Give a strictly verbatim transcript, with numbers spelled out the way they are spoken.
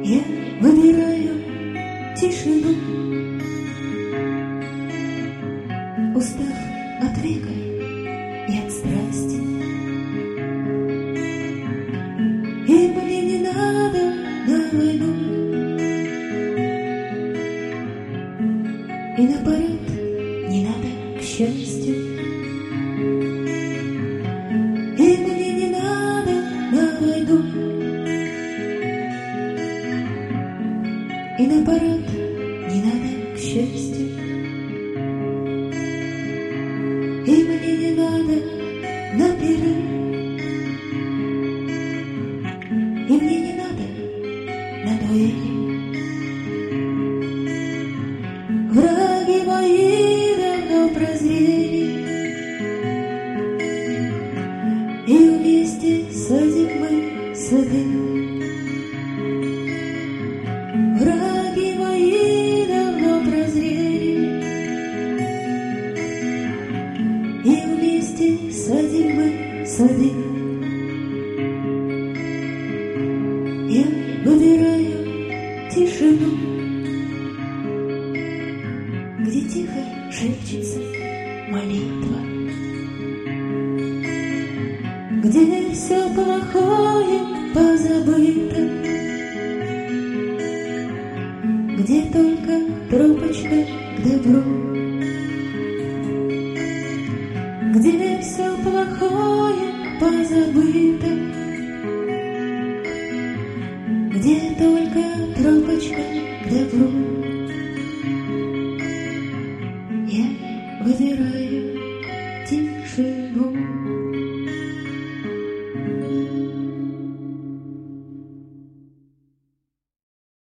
Я выбираю тишину, устав от века и от страсти. И мне не надо на войну и на парад не надо, к счастью. И мне не надо на войну и на парад не надо, к счастью. И мне не надо на пиры, и мне не надо на дуэли. Враги мои давно прозрели, и вместе садим мы сады. Враги мои давно прозрели, и вместе садим мы сады. Я выбираю тишину, где тихо шепчется молитва, где все плохое позабыто, где только тропочка к добру, где все плохое позабыто, где только тропочка к добру.